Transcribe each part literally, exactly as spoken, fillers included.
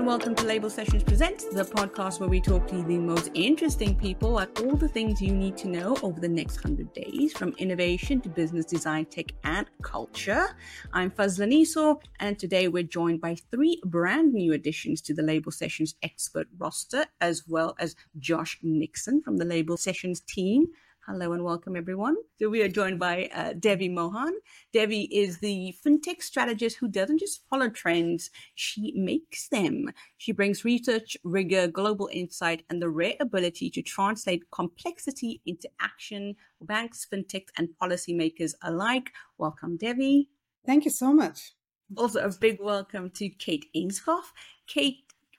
welcome to Label Sessions Presents, the podcast where we talk to the most interesting people at all the things you need to know over the next one hundred days, from innovation to business design, tech, and culture. I'm Fazlan Iso, and today we're joined by three brand new additions to the Label Sessions expert roster, as well as Josh Nixon from the Label Sessions team. Hello and welcome, everyone. So we are joined by uh, Devi Mohan. Devi is the fintech strategist who doesn't just follow trends, she makes them. She brings research, rigor, global insight, and the rare ability to translate complexity into action for banks, fintechs, and policymakers alike. Welcome, Devi. Thank you so much. Also, a big welcome to Kate Ainscough. Kate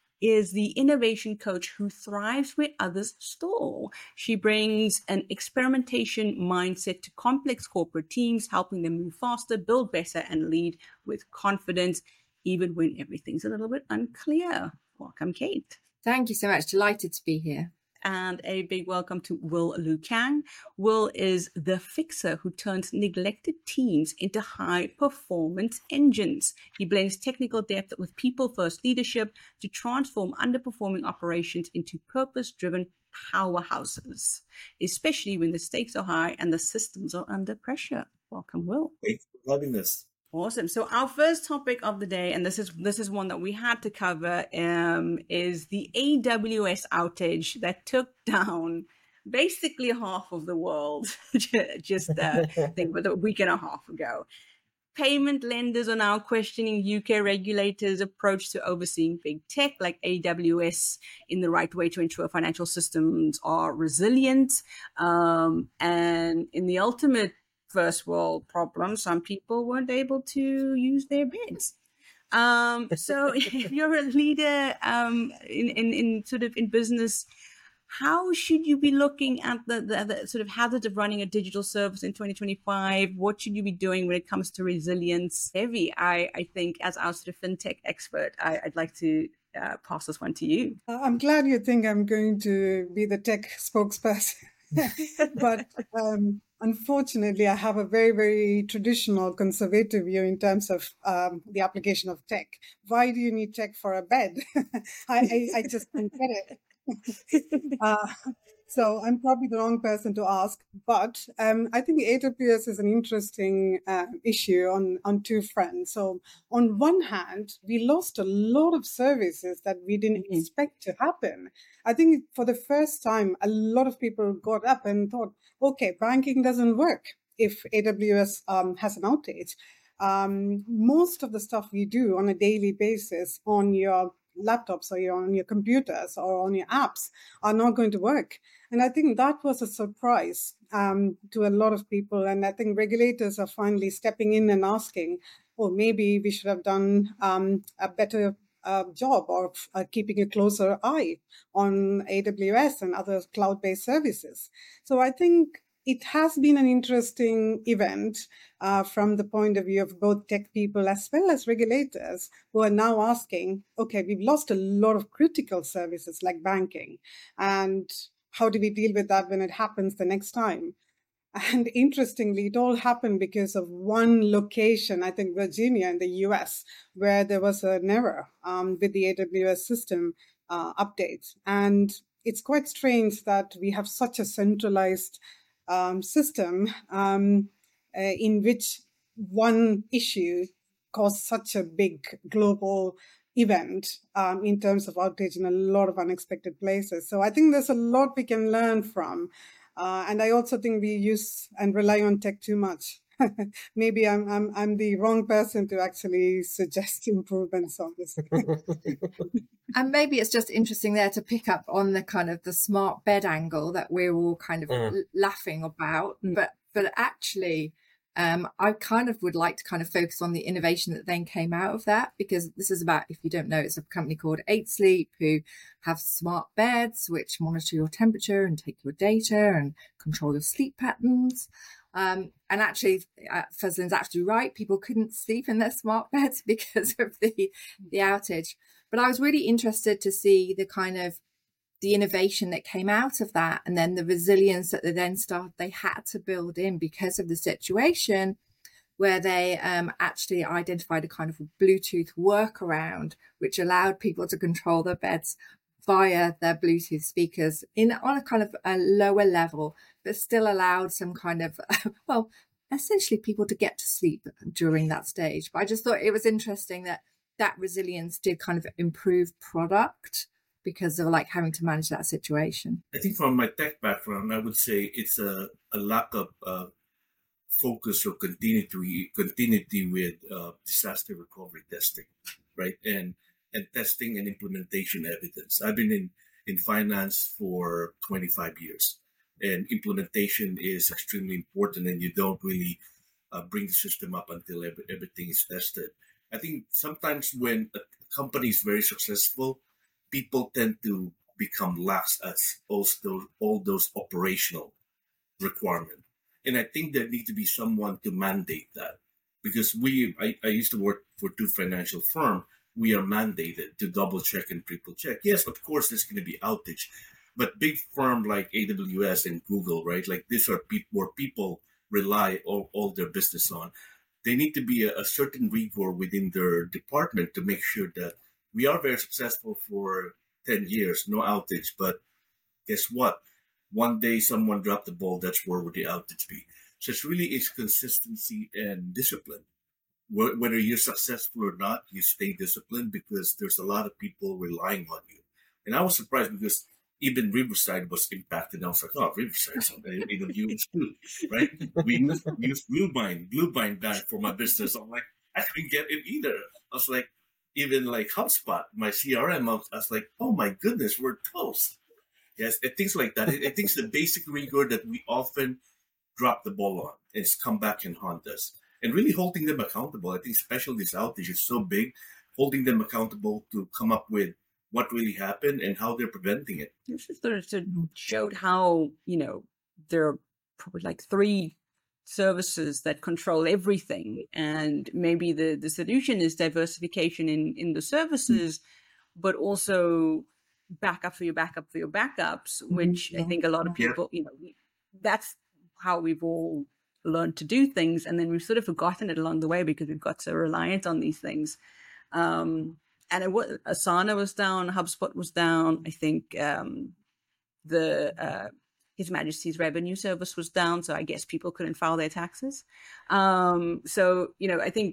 is the innovation coach who thrives where others stall. She brings an experimentation mindset to complex corporate teams, helping them move faster, build better, and lead with confidence, even when everything's a little bit unclear. Welcome, Kate. Thank you so much. Delighted to be here. And a big welcome to Will Lu Kang. Will is the fixer who turns neglected teams into high-performance engines. He blends technical depth with people-first leadership to transform underperforming operations into purpose-driven powerhouses, especially when the stakes are high and the systems are under pressure. Welcome, Will. Thanks for having this. Awesome. So our first topic of the day, and this is this is one that we had to cover, um, is the A W S outage that took down basically half of the world just uh, I think about a week and a half ago. Payment lenders are now questioning U K regulators' approach to overseeing big tech like A W S in the right way to ensure financial systems are resilient. Um, and in the ultimate first world problem, some people weren't able to use their beds. Um, so if you're a leader um, in, in, in sort of in business, how should you be looking at the, the, the sort of hazards of running a digital service in twenty twenty-five? What should you be doing when it comes to resilience? Devi, I, I think as our sort of fintech expert, I, I'd like to uh, pass this one to you. I'm glad you think I'm going to be the tech spokesperson. But um, unfortunately, I have a very, very traditional conservative view in terms of um, the application of tech. Why do you need tech for a bed? I, I, I just don't get it. uh, so I'm probably the wrong person to ask. But um, I think A W S is an interesting uh, issue on, on two fronts. So on one hand, we lost a lot of services that we didn't mm-hmm. expect to happen. I think for the first time, a lot of people got up and thought, okay, banking doesn't work if A W S um, has an outage. Um, most of the stuff we do on a daily basis on your laptops or your, on your computers or on your apps are not going to work. And I think that was a surprise um, to a lot of people. And I think regulators are finally stepping in and asking, oh, maybe we should have done um, a better uh, job of uh, keeping a closer eye on A W S and other cloud-based services. So I think it has been an interesting event uh, from the point of view of both tech people as well as regulators who are now asking, okay, we've lost a lot of critical services like banking. And how do we deal with that when it happens the next time? And interestingly, it all happened because of one location, I think Virginia in the U S, where there was an error um, with the A W S system uh, updates. And it's quite strange that we have such a centralized Um, system um, uh, in which one issue caused such a big global event um, in terms of outage in a lot of unexpected places. So I think there's a lot we can learn from. Uh, and I also think we use and rely on tech too much. Maybe I'm, I'm I'm the wrong person to actually suggest improvements on this. And maybe it's just interesting there to pick up on the kind of the smart bed angle that we're all kind of mm. laughing about. Mm. But but actually, um, I kind of would like to kind of focus on the innovation that then came out of that, because this is about, if you don't know, it's a company called eight sleep who have smart beds which monitor your temperature and take your data and control your sleep patterns. Um, and actually, uh, Fazlin's absolutely right. People couldn't sleep in their smart beds because of the, the outage. But I was really interested to see the kind of the innovation that came out of that, and then the resilience that they then started, they had to build in because of the situation, where they um, actually identified a kind of Bluetooth workaround, which allowed people to control their beds via their Bluetooth speakers in on a kind of a lower level, but still allowed some kind of, well, essentially people to get to sleep during that stage. But I just thought it was interesting that that resilience did kind of improve product because of like having to manage that situation. I think from my tech background, I would say it's a, a lack of uh, focus or continuity continuity with uh, disaster recovery testing, right? And and testing and implementation evidence. I've been in, in finance for twenty-five years, and implementation is extremely important, and you don't really uh, bring the system up until every, everything is tested. I think sometimes when a company is very successful, people tend to become lax as also all those operational requirements. And I think there needs to be someone to mandate that, because we, I, I used to work for two financial firms. We are mandated to double check and triple check. Yes, of course, there's going to be outage, but big firm like A W S and Google, right? Like these are people where people rely all, all their business on. They need to be a, a certain rigor within their department to make sure that we are very successful for ten years, no outage. But guess what? One day someone dropped the ball, that's where would the outage be? So it's really is consistency and discipline. Whether you're successful or not, you stay disciplined because there's a lot of people relying on you. And I was surprised because even Riverside was impacted. I was like, oh, Riverside, so they don't use too, right? We use Bluebind, Bluebind Bank for my business. I'm like, I couldn't get it either. I was like, even like HubSpot, my C R M, I was, I was like, oh my goodness, we're toast. Yes, and things like that. I think it's the basic rigor that we often drop the ball on. It's come back and haunt us. And really holding them accountable. I think especially this outage is so big, holding them accountable to come up with what really happened and how they're preventing it. This just sort of showed how, you know, there are probably like three services that control everything. And maybe the, the solution is diversification in, in the services, mm-hmm. but also backup for your backup for your backups, which mm-hmm. I think a lot of people, yeah. you know, we, that's how we've all learned to do things, and then we've sort of forgotten it along the way because we've got so reliant on these things. Um, and it was, Asana was down, HubSpot was down. I think um, the uh, His Majesty's Revenue Service was down, so I guess people couldn't file their taxes. Um, so you know, I think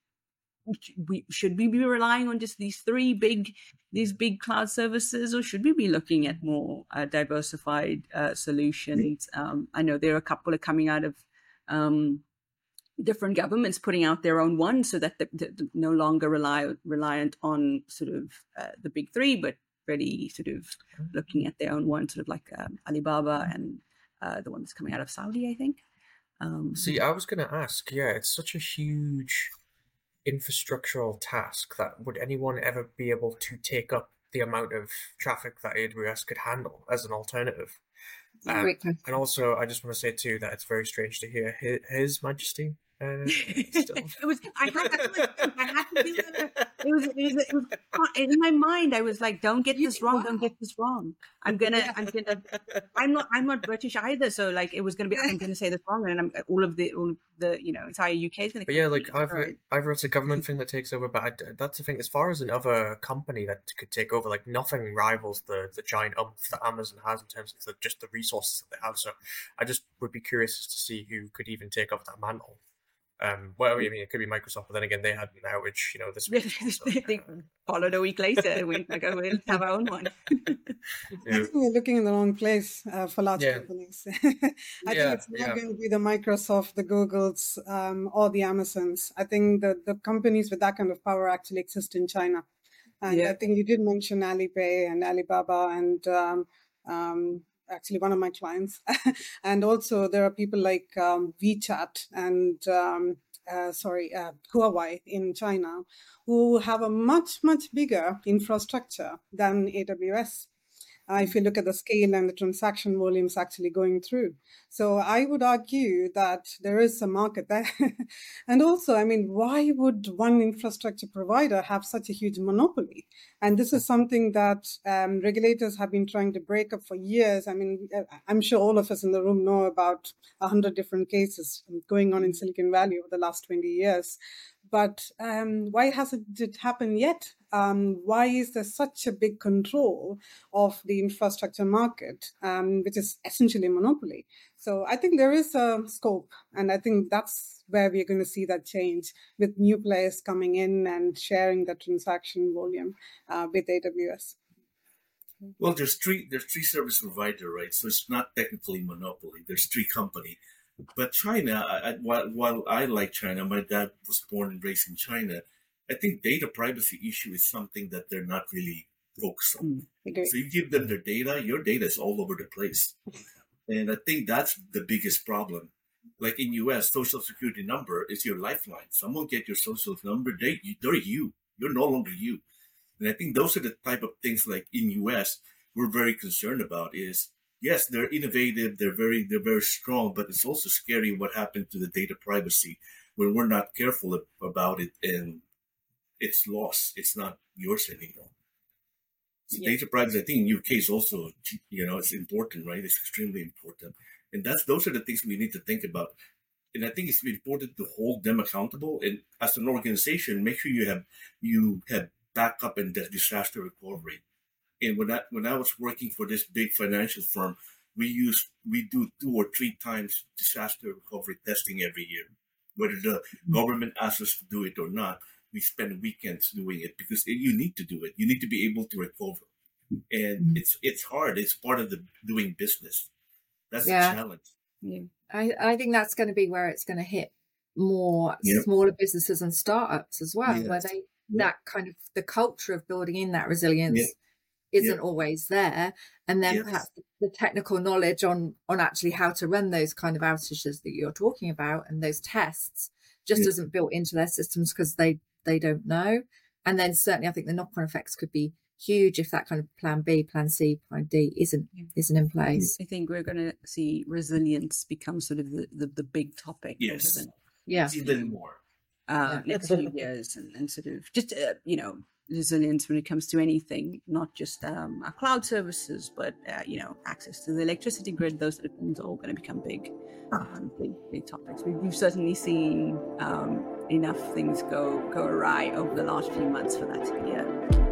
we should we be relying on just these three big these big cloud services, or should we be looking at more uh, diversified uh, solutions? Um, I know there are a couple of coming out of Um, different governments putting out their own one, so that they're no longer rely reliant on sort of uh, the big three, but really sort of looking at their own one, sort of like um, Alibaba and uh, the one that's coming out of Saudi, I think. Um, See, I was going to ask, yeah, it's such a huge infrastructural task that would anyone ever be able to take up the amount of traffic that A W S could handle as an alternative? Um, and also, I just want to say too that it's very strange to hear His, His Majesty. Uh, it was. I had to. I had to do it. It was, it was. It was. In my mind, I was like, "Don't get this wrong. Don't get this wrong. I'm gonna. I'm gonna. I'm not. I'm not British either. So like, it was gonna be. I'm gonna say this wrong, and I'm all of the all of the you know entire U K is gonna. But yeah, like either either it's a government thing that takes over, but I, that's the thing. As far as another company that could take over, like nothing rivals the the giant umph that Amazon has in terms of the, just the resources that they have. So I just would be curious as to see who could even take up that mantle. Um, well, I mean, it could be Microsoft, but then again, they had an outage, you know, this week. So, they followed a week later. We like, oh, we'll have our own one. Yeah. I think we're looking in the wrong place uh, for large yeah. companies. I yeah, think it's not yeah. going to be the Microsoft, the Googles, um, or the Amazons. I think the, the companies with that kind of power actually exist in China. And yeah. I think you did mention Alipay and Alibaba and um, um, actually one of my clients. And also there are people like um, WeChat and um, uh, sorry, uh, Huawei in China, who have a much, much bigger infrastructure than A W S. uh, if you look at the scale and the transaction volumes actually going through. So I would argue that there is a market there. And also, I mean, why would one infrastructure provider have such a huge monopoly? And this is something that um, regulators have been trying to break up for years. I mean, I'm sure all of us in the room know about a hundred different cases going on in Silicon Valley over the last twenty years. But um, why hasn't it happened yet? Um, why is there such a big control of the infrastructure market, um, which is essentially a monopoly? So I think there is a scope, and I think that's where we're going to see that change with new players coming in and sharing the transaction volume uh, with A W S. Well, there's three there's three service provider, right? So it's not technically monopoly. There's three company. But China, I, while, while I like China, my dad was born and raised in China. I think data privacy issue is something that they're not really focused on. Mm, so you give them their data, your data is all over the place. And I think that's the biggest problem. Like in U S, social security number is your lifeline. Someone get your social number, they, they're you. You're no longer you. And I think those are the type of things like in U S we're very concerned about is, yes, they're innovative, they're very they're very strong, but it's also scary what happened to the data privacy when we're not careful about it and it's lost. It's not yours anymore. So yeah. Data privacy, I think in U K is also, you know, it's important, right? It's extremely important. And that's those are the things we need to think about. And I think it's important to hold them accountable. And as an organization, make sure you have you have backup and disaster recovery. And when I when I was working for this big financial firm, we use we do two or three times disaster recovery testing every year. Whether the government asks us to do it or not, we spend weekends doing it because you need to do it. You need to be able to recover, and mm-hmm. it's it's hard. It's part of the doing business. That's yeah. the challenge. Yeah. I I think that's going to be where it's going to hit more yep. smaller businesses and startups as well, yes. where they yep. that kind of the culture of building in that resilience. Yep. isn't yep. always there, and then yes. perhaps the technical knowledge on on actually how to run those kind of outages that you're talking about and those tests just yep. isn't built into their systems because they they don't know. And then certainly I think the knock-on effects could be huge if that kind of plan B, plan C, plan D isn't isn't in place. I think we're going to see resilience become sort of the the, the big topic. Yes, yeah, even more uh, yeah. next few years, and, and sort of just uh, you know. resilience when it comes to anything, not just um, our cloud services, but uh, you know, access to the electricity grid. Those sort of things are all going to become big, um, big, big topics. We've, we've certainly seen um, enough things go go awry over the last few months for that to be a